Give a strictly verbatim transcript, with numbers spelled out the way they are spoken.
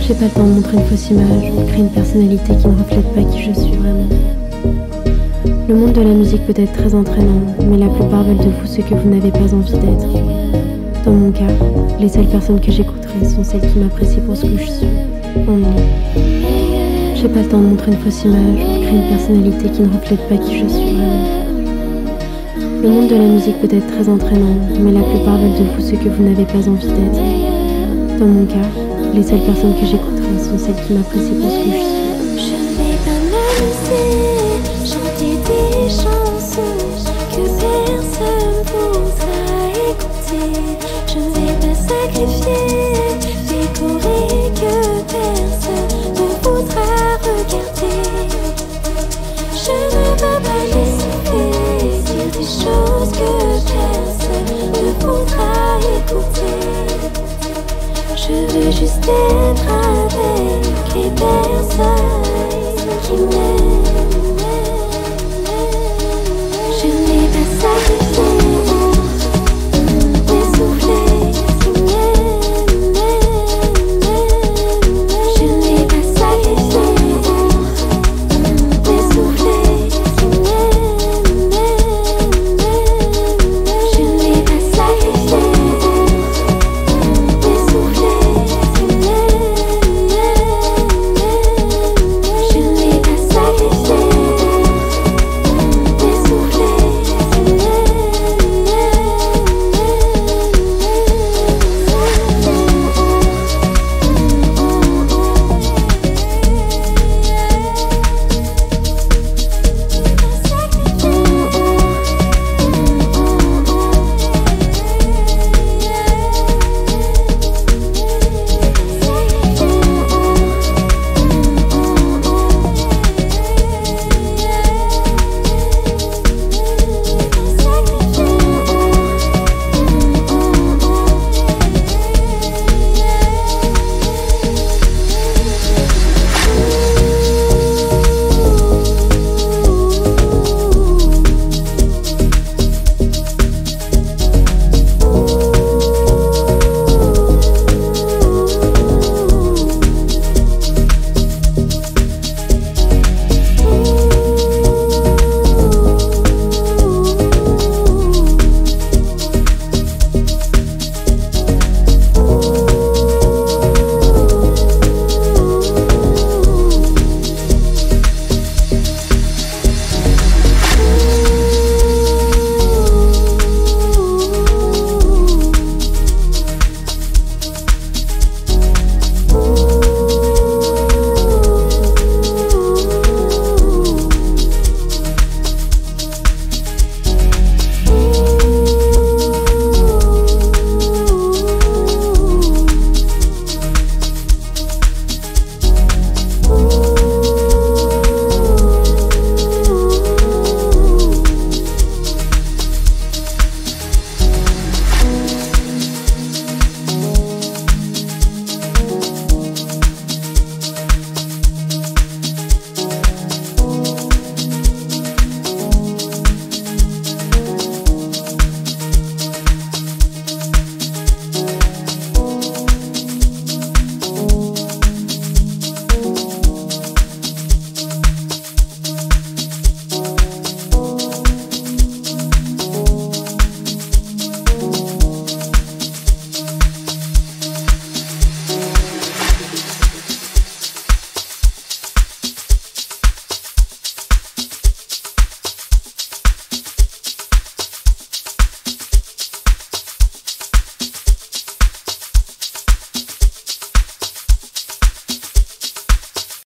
J'ai pas le temps de montrer une fausse image ou de créer une personnalité qui ne reflète pas qui je suis vraiment. Le monde de la musique peut être très entraînant, mais la plupart veulent de vous ce que vous n'avez pas envie d'être. Dans mon cas, les seules personnes que j'écouterai sont celles qui m'apprécient pour ce que je suis, en moi. J'ai pas le temps de montrer une fausse image ou de créer une personnalité qui ne reflète pas qui je suis vraiment. Le monde de la musique peut être très entraînant, mais la plupart veulent de vous ce que vous n'avez pas envie d'être. Dans mon cas, les seules personnes que j'écouterai sont celles qui m'apprécient pour ce que je suis. Je vais pas m'amuser, chanter des chansons que personne voudra écouter. Je ne vais pas sacrifier des chorés que personne ne voudra regarder. Je ne veux pas laisser dire des choses que personne ne voudra écouter. Je veux juste être avec les personnes qui m'aiment.